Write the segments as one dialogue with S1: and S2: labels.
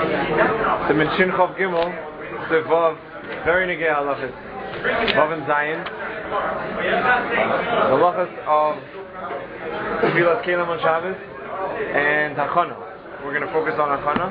S1: The Minshin Chov Gimel, the Vav, very negay halachas. Vav and Zayin. The halachas of Tfilas Kelim on Shabbos and Hachana. We're going to focus on Hachana.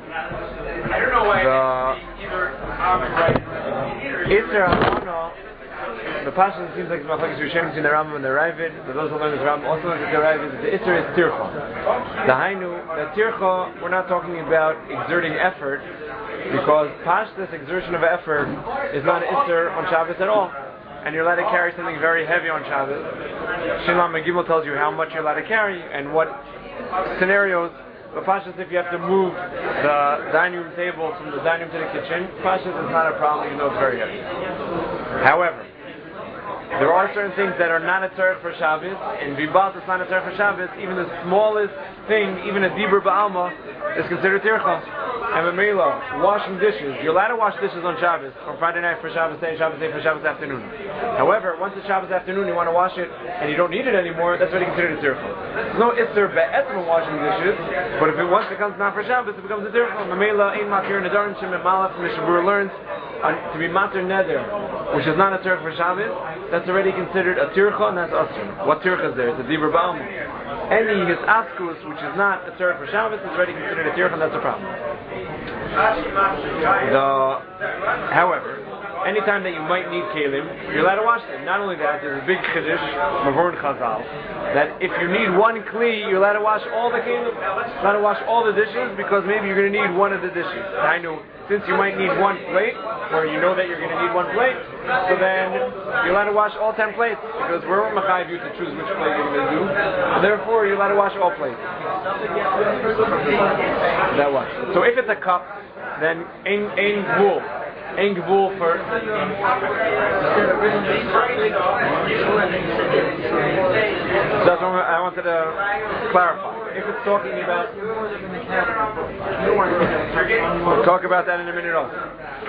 S1: The Isser Hachana, the Pasha seems like it's Machlokes Rishonim between the Rambam and the Ravid. But those who learn the Rambam also learn the Ravid. The Isser is Tircha. The Hainu, the Tircha, we're not talking about exerting effort, because Pashtas exertion of effort is not an Isser on Shabbos at all. And you're allowed to carry something very heavy on Shabbos. Shinlam Megimel tells you how much you're allowed to carry and what scenarios. But Pashas, if you have to move the dining room table from the dining room to the kitchen, Pashas is not a problem, even though it's very heavy. However, there are certain things that are not a tzarech for Shabbos, and Vibal is not a tzarech for Shabbos. Even the smallest thing, even a dibur ba'alma, is considered tircha. And Mamela, washing dishes. You're allowed to wash dishes on Shabbos, from Friday night for Shabbos day, Shabbos day for Shabbos afternoon. However, once it's Shabbos afternoon, you want to wash it, and you don't need it anymore, that's already considered a tircha. There's no isser be'etzim washing dishes, but if it once becomes not for Shabbos, it becomes a tircha. Mamela, ein makir nedarim shem emalaf, Mishabur learns to be mater neder, which is not a tircha for Shabbos, that's already considered a tircha, and that's asr. What tircha is there? It's a dibur ba'alma. Any his askus, which is not a tircha for Shabbos, is already considered a tircha, and that's a problem. However, anytime that you might need kelim, you're allowed to wash them. Not only that, there's a big chiddush, Mavor and Chazal, that if you need one kli, you're allowed to wash all the kelim. You're allowed to wash all the dishes, because maybe you're going to need one of the dishes. I know, since you might need one plate, or you know that you're going to need one plate, so then you're allowed to wash all 10 plates, because we're machayev you to choose which plate you're going to do, and therefore you're allowed to wash all plates. That one. So if it's a cup, then ein gvul. Ein gvul for... That's what I wanted to clarify. If it's talking about... We'll talk about that in a minute also.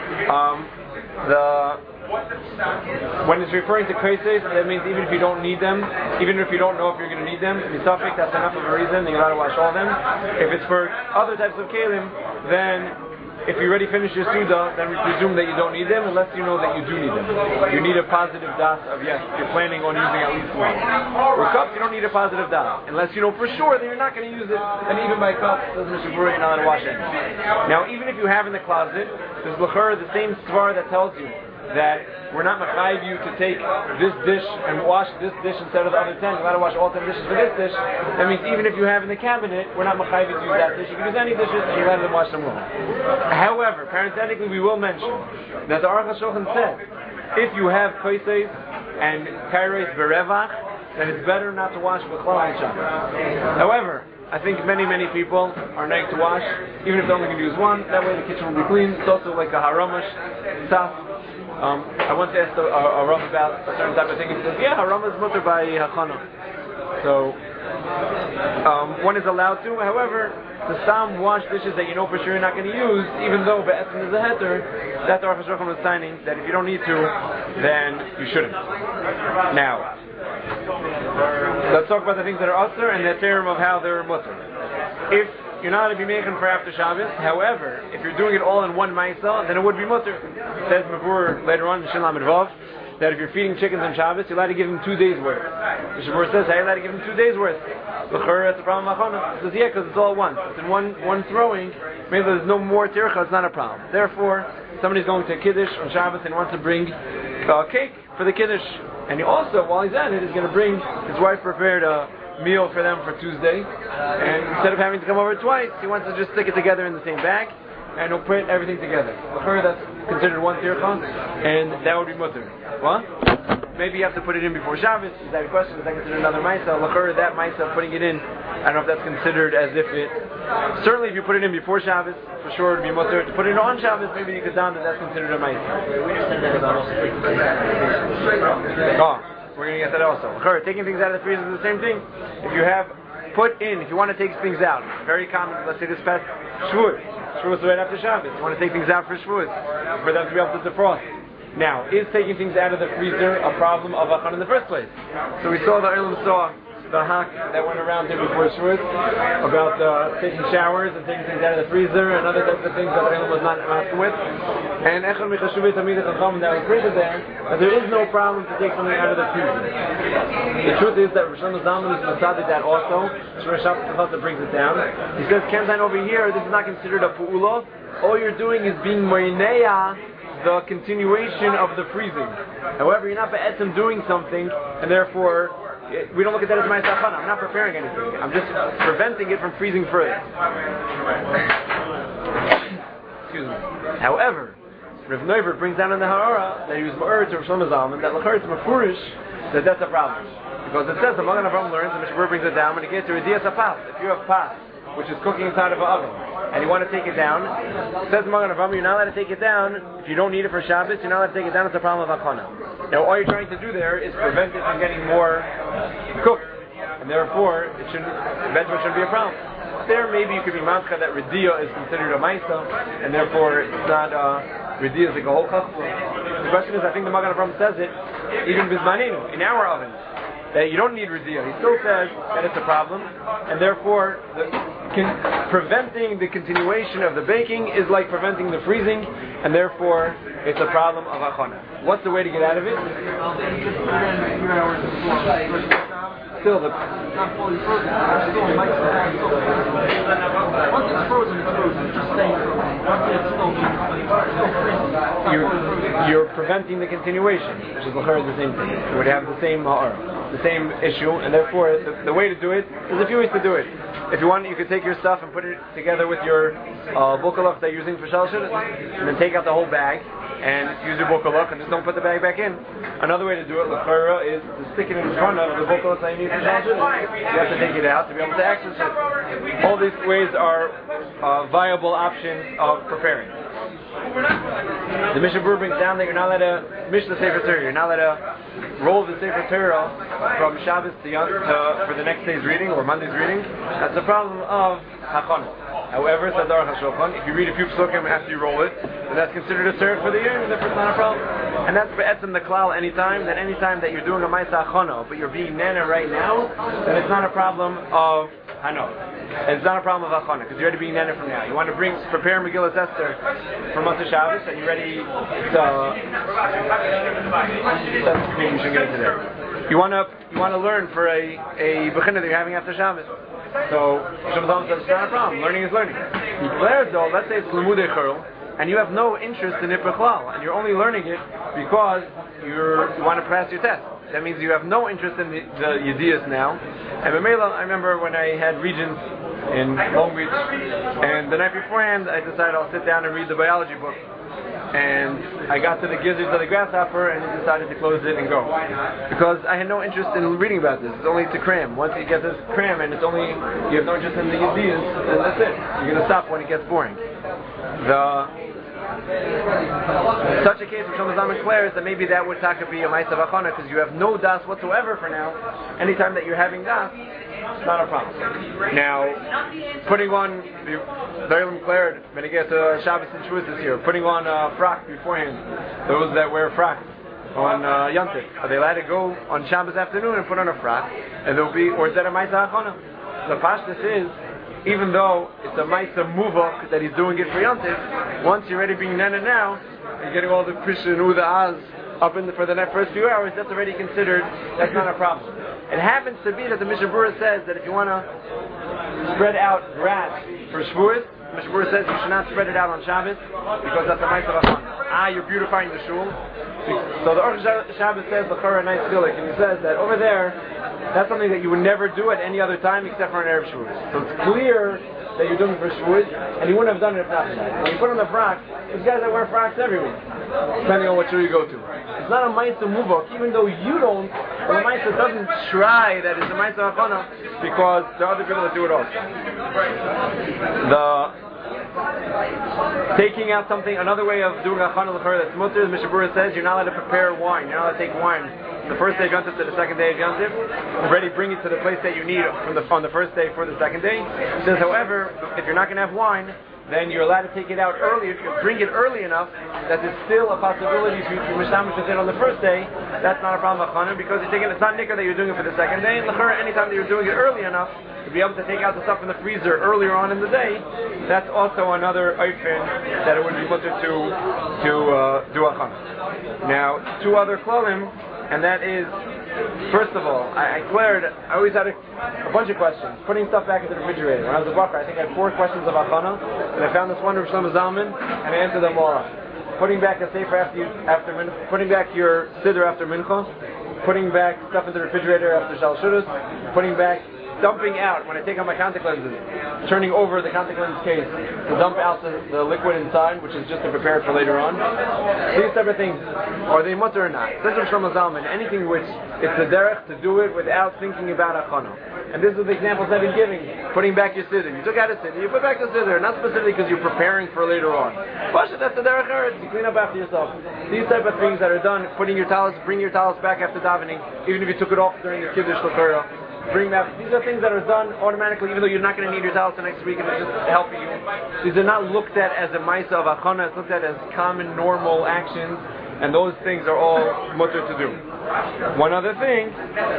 S1: When it's referring to kaises, that means even if you don't need them, even if you don't know if you're going to need them, misafik, that's enough of a reason, then you're allowed to wash all of them. If it's for other types of kelim, then if you already finished your Suda, then we presume that you don't need them, unless you know that you do need them. You need a positive das of yes, you're planning on using at least one. For cups, you don't need a positive das, unless you know for sure that you're not going to use it, and even by cups, doesn't Mishabura, you're not allowed to wash it. Now, even if you have in the closet, there's l'chara, the same svar that tells you that we're not machayev you to take this dish and wash this dish instead of the other 10. You're allowed to wash all 10 dishes for this dish. That means even if you have in the cabinet, we're not machayev you to use that dish. You can use any dishes and you're allowed to wash them all. However, parenthetically, we will mention that the Aruch HaShulchan said, if you have kaises and kairos berevach, then it's better not to wash b'chlal on Shabbos. However, I think many people are nice to wash, even if they're only going to use one. That way the kitchen will be clean. It's also like a haramash, saf. I once asked a Rav about a certain type of thing, and he says, yeah, harama is mutter by hachana. So, one is allowed to. However, to some wash dishes that you know for sure you're not going to use, even though be'etzim is a heter, that the Aruch HaShulchan was signing that if you don't need to, then you shouldn't. Now, let's talk about the things that are usher and the term of how they're mutter. If you're not going to be making for after Shabbos, however, if you're doing it all in one ma'isa, then it would be mutter. It says Mavur later on in Shinlam Advav that if you're feeding chickens on Shabbos, you're allowed to give them 2 days worth. The Shabur says, hey, you're allowed to give them 2 days worth. L'chur, it's a problem. He says, yeah, because it's all at once. It's in one throwing. Maybe there's no more tircha, it's not a problem. Therefore, somebody's going to Kiddush on Shabbos and wants to bring cake for the Kiddush. And he also, while he's at it, is going to bring, his wife prepared a meal for them for Tuesday, and instead of having to come over twice, he wants to just stick it together in the same bag, and he'll put everything together. That's considered one tircha, and that would be mutter. What? Maybe you have to put it in before Shabbos. Is that a question? Is that considered another ma'isa? That ma'isa, putting it in, I don't know if that's considered as if it... Certainly if you put it in before Shabbos, for sure it would be mutter. To put it on Shabbos, maybe you could down that that's considered a ma'isa.
S2: We just said that about
S1: We're going to get that also. Taking things out of the freezer is the same thing. If you have put in, if you want to take things out, very common, let's say this past Shavuot. Shavuot is right after Shabbos. You want to take things out for Shavuot, for them to be able to defrost. Now, is taking things out of the freezer a problem of Achan in the first place? So we saw the Olam saw the hawk that went around here before Shavuot about taking showers and taking things out of the freezer and other types of things that the was not asking with. And Echad Michashuvei Tamid Chacham that was printed there that there is no problem to take something out of the freezer. The truth is that Rosh Hashanah is decided that also. Shmuel Shabbat brings it down. He says, Kenzain over here, this is not considered a pu'ula. All you're doing is being moineya, the continuation of the freezing. However, you're not be'etzim doing something, and therefore we don't look at that as my sachana. I'm not preparing anything. I'm just preventing it from freezing further. Excuse me. However, Rav Neuver brings down in the Ha'ara that he was ma'ur to Rosh Hashanah that l'char it's mafurish that that's a problem. Because it says the Magen Avraham learns, and Mishnah brings it down when it gets to Rediyas HaPas. If you have pas, which is cooking inside of an oven, and you want to take it down, it says the Magen Avraham, you're not allowed to take it down. If you don't need it for Shabbos, you're not allowed to take it down. It's a problem of Achana. Now, all you're trying to do there is prevent it from getting more cooked, and therefore, eventually shouldn't be a problem. There, maybe you could be mancha that Rediyah is considered a Maisa, and therefore it's not Rediyah is like a whole chassid. The question is, I think the Magen Avraham says it, even Bizmaninu, in our ovens, that you don't need Rediyah. He still says that it's a problem, and therefore preventing the continuation of the baking is like preventing the freezing, and therefore it's a problem of achana. What's the way to get out of it? Still, it's not fully frozen. Once it's frozen, it's frozen. It's just staying frozen. Once it's still freezing, you're preventing the continuation, which is the same thing. You would have the same the same issue, and therefore the way to do it, there's a few ways to do it. If you want, you could take your stuff and put it together with your bukalach that you're using for shalshut, and then take out the whole bag and use your bukalach and just don't put the bag back in. Another way to do it, l'chara, is to stick it in front of the bukalach that you need for shalshut. You have to take it out to be able to access it. All these ways are viable options of preparing. The Mishnah Berurah brings down that you're not allowed to Mishnah Sefer Torah. You're not allowed to roll the Sefer Torah from Shabbos for the next day's reading or Monday's reading. That's the problem of Hachana. However, says Aruch HaShulchan, if you read a few psukim after you roll it, then that's considered a serve for the year, and therefore it's not a problem. And that's be'etzim the klal anytime that you're doing a Maisa Hachana, but you're being nana right now, then it's not a problem of Hano. And it's not a problem of Hachana, because you're already being nana from now. You want to prepare Megillas Esther for Motzei Shabbos, and you're ready to... That's the thing we should get into there. You want to learn for a bechina that you're having after Shabbos. So, Shabbat says it's not a problem. Learning is learning. Though, let's say it's Limudei Churl, and you have no interest in it b'chlal, and you're only learning it because you want to pass your test. That means you have no interest in the Yediyas now. And B'meila, I remember when I had Regents in Long Beach, and the night beforehand, I decided I'll sit down and read the biology book. And I got to the gizzards of the grasshopper and decided to close it and go. Because I had no interest in reading about this. It's only to cram. Once you get this cram and you have no interest in the ideas, then that's it. You're going to stop when it gets boring. Such a case of Shlomo Zalman declares that maybe that would be a Ma'aseh V'achana because you have no das whatsoever for now. Anytime that you're having das, it's not a problem. Now, putting on the Daryl declared when it gets to Shabbos and Shavuos this year, putting on a frock beforehand. Those that wear frocks on Yontif, are they allowed to go on Shabbos afternoon and put on a frock? And there'll be, or is that a Ma'aseh V'achana? The pashtus is, even though it's a Ma'aseh Muvach that he's doing it for Yontif, once you're already being nana now, you're getting all the Prisha and Uda Az up for the first few hours, that's already considered, that's not a problem. It happens to be that the Mishnah Berurah says that if you want to spread out grass for Shavuos, the Mishnah Berurah says you should not spread it out on Shabbos because that's a Ma'aseh V'achana. You're beautifying the shul. So the Aruch Shabbos says, L'chara nice filik, and he says that over there, that's something that you would never do at any other time except for an Erev Shavuos. So it's clear that you're doing it for Shavuos, and you wouldn't have done it if not for that. When you put on the frock, there's guys that wear frocks every week, depending on what shul you go to. It's not a Ma'aseh Muvach, even though you don't, or the Ma'aseh doesn't try that it's a Ma'aseh V'achana, because there are other people that do it also. Taking out something, another way of doing a Chana L'chara that's mutter, the Mishnah Berurah says you're not allowed to prepare wine, you're not allowed to take wine the first day of Yontif to the second day of Yontif, already bring it to the place that you need on the first day for the second day. He says, however, if you're not going to have wine, then you're allowed to take it out early. If you bring it early enough that there's still a possibility to mishnamish with it on the first day, that's not a problem with Chana, because you're taking, it's not nikkur that you're doing it for the second day. And anytime that you're doing it early enough to be able to take out the stuff from the freezer earlier on in the day, that's also another oifen that it would be mutter to do a Chana. Now, two other klolim, and that is, first of all, I always had a bunch of questions. Putting stuff back into the refrigerator. When I was a buffer, I think I had 4 questions about Chana, and I found this one from Shlomo Zalman, and I answered them all. Putting back a sefer after mincha, putting back your siddur after mincha, putting back stuff into the refrigerator after shal shudas, putting back, dumping out, when I take out my contact lenses, turning over the contact lens case to dump out the liquid inside, which is just to prepare it for later on. These type of things, are they mutter or not? Says Shlomo Zalman, anything which it's the derech to do it without thinking about a chana. And this is the examples I've been giving. Putting back your siddur. You took out a siddur, you put back the siddur, not specifically because you're preparing for later on. But that's the derech eretz, you clean up after yourself. These type of things that are done, putting your talis, bring your talis back after davening, even if you took it off during the kiddush l'torah. Bring that. These are things that are done automatically, even though you're not going to need your talis the next week, and it's just helping you. These are not looked at as a ma'isa of achana. It's looked at as common, normal actions, and those things are all mutter to do. One other thing,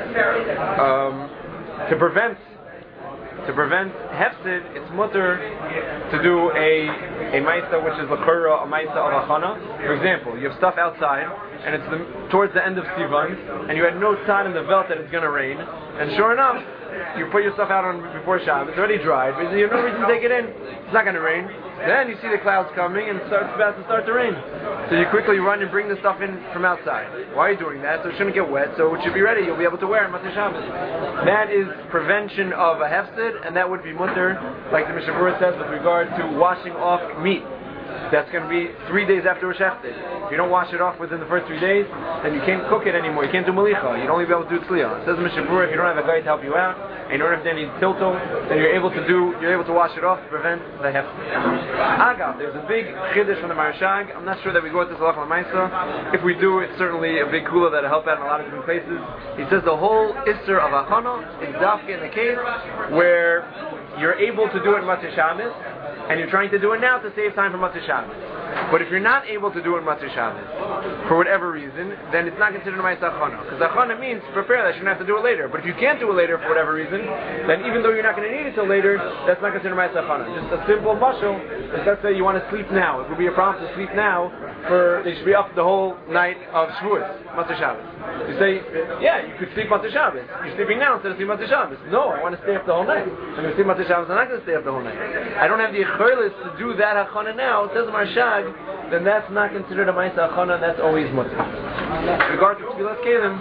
S1: to prevent hefsid, it's mutter to do a ma'isa which is l'chora, a ma'isa of achana. For example, you have stuff outside, and it's towards the end of Sivan, and you had no sign in the belt that it's going to rain, and sure enough, you put your stuff out on before Shabbos, it's already dried, but you have no reason to take it in, it's not going to rain. Then you see the clouds coming, and it's about to start to rain. So you quickly run and bring the stuff in from outside. Why are you doing that? So it shouldn't get wet, so it should be ready, you'll be able to wear it Matzah Shabbos. That is prevention of a hefsid, and that would be mutter, like the Mishnah Berurah says, with regard to washing off meat. That's going to be 3 days after a shechted. If you don't wash it off within the first 3 days, then you can't cook it anymore. You can't do malicha. You'd only be able to do tzliah. It says in Mishnah Berurah, if you don't have a guy to help you out, and you don't have any tilto, then you're able to wash it off to prevent the hefted. Agav, there's a big chiddush from the Marashag. I'm not sure that we go with this halach l'maisa. If we do, it's certainly a big kula that'll help out in a lot of different places. He says the whole isser of achana is dafka in the case where you're able to do it Matzah Shabbos, and you're trying to do it now to save time for Matzah Shabbos. But if you're not able to do it Matzah Shabbos, for whatever reason, then it's not considered a Ma'aseh Achana. Because Achana means prepare that, you don't have to do it later. But if you can't do it later for whatever reason, then even though you're not going to need it till later, that's not considered Ma'aseh Achana. Just a simple mashal is, let's say you want to sleep now. It would be a problem to sleep now they should be up the whole night of Shavuos, Matzah Shabbos. You say, yeah, you could sleep Matzah Shabbos. You're sleeping now instead of sleeping Matzah Shabbos. No, I want to stay up the whole night. I'm going to sleep Matzah Shabbos, I'm not going to stay up the whole night. I don't have the echaylis to do that Achana now, it says Marshag, then that's not considered a Ma'aseh Achana, and that's always mutter. With regard to Tfilas Kelim,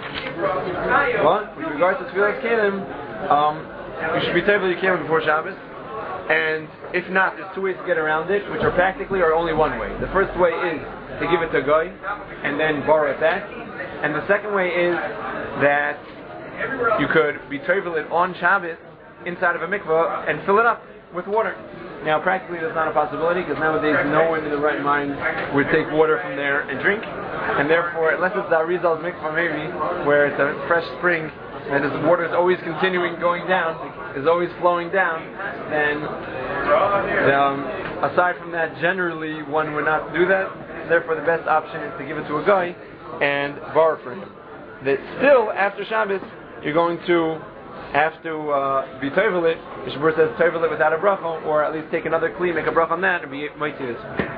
S1: you should be tevel your kelim before Shabbos, and if not, there's 2 ways to get around it, which are practically or only one way. The first way is to give it to a guy, and then borrow it back, and the second way is that you could be tevel it on Shabbos inside of a mikvah and fill it up with water. Now, practically, that's not a possibility, because nowadays no one in the right mind would take water from there and drink, and therefore, unless it's the Arizal's mikvah maybe, where it's a fresh spring, and the water is always continuing going down, is always flowing down, then aside from that, generally one would not do that. Therefore, the best option is to give it to a guy and borrow from him. That still, after Shabbos, you're going to have to be tevel it. Mishnah Berurah says tevel it without a bracha, or at least take another kli, make a bracha on that, and be moitzi this.